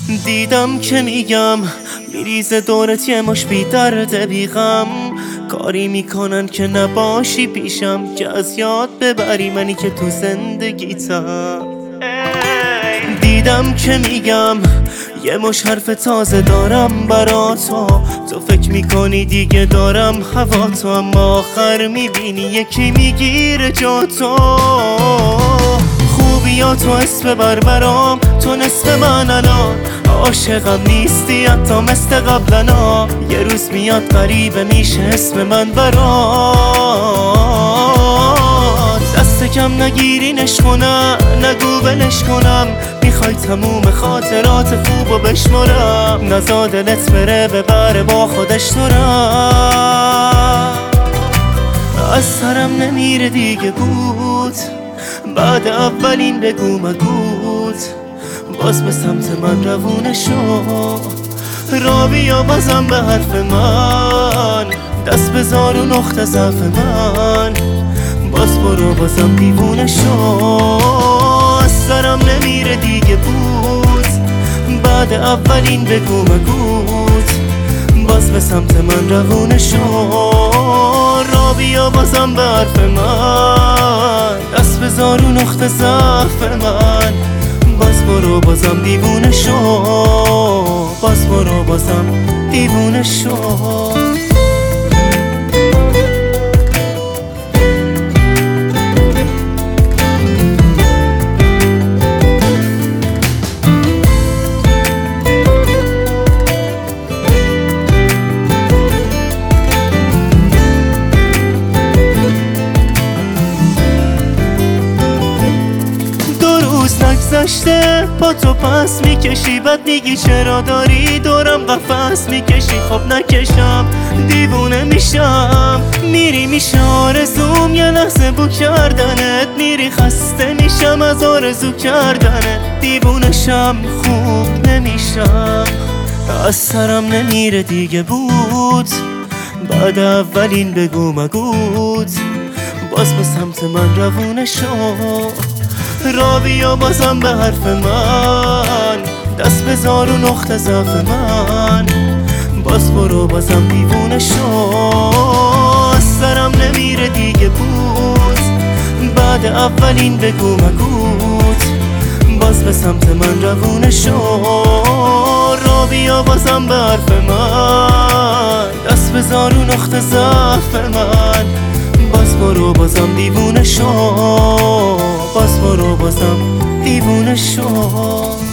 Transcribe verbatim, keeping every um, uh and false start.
دیدم که میگم میریزه دورت یه مش بی درد بیغم، کاری میکنن که نباشی پیشم، که از یاد ببری منی که تو زندگیتم. دیدم که میگم یه مش حرف تازه دارم برا تو، تو فکر میکنی دیگه دارم هوا تو، اما آخر میبینی یکی میگیره جا تو. خوبیا تو اسم بر برام، تو نصف من الان، عاشقم نیستی حتی مثل قبلنا. یه روز میاد غریبه میشه اسم من برات، دست کم نگیرینش کنم، نگو ولش کنم، میخوای تموم خاطرات خوبو بشمرم، نزا دلت بره ببره با خودش تو رم. از سرم نمیره دیگه بود، بعد اولین بگو مگوت، باز به سمت من روونه شو، را بیا بازم به حرف من، دست بذار و نقطه ضعف من، باز برو بازم دیوونه شو. از سرم نمیره دیگه بود، بعد اولین بگو مگوت، باز به سمت من روونه شو، را بیا بازم به حرف من، دست بذار و نقطه ضعف من، باز برو بازم دیوونه شو، باز برو بازم دیوونه شو. نگذشته با تو پس میکشی، بد میگی چرا داری دورم قفس میکشی، خب نکشم دیوونه میشم، میری میشه آرزوم یه لحظه بو کردنت، میری خسته میشم از آرزو کردنت، دیوونشم خوب نمیشم. از سرم نمیره دیگه بود، بعد اولین بگو مگوت، باز به سمت من روونه شو، را بیا بازم به حرف من، دست بذار و نقطه ضعف من، باز برو بازم دیوونه شو. از سرم نمیره دیگه بود، بعد اولین بگو مگوت، باز به سمت من روونه شو، را بیا بازم به حرف من، دست بذار و نقطه ضعف من، باز برو بازم دیوونه شو، باز برو بازم دیوونه شو.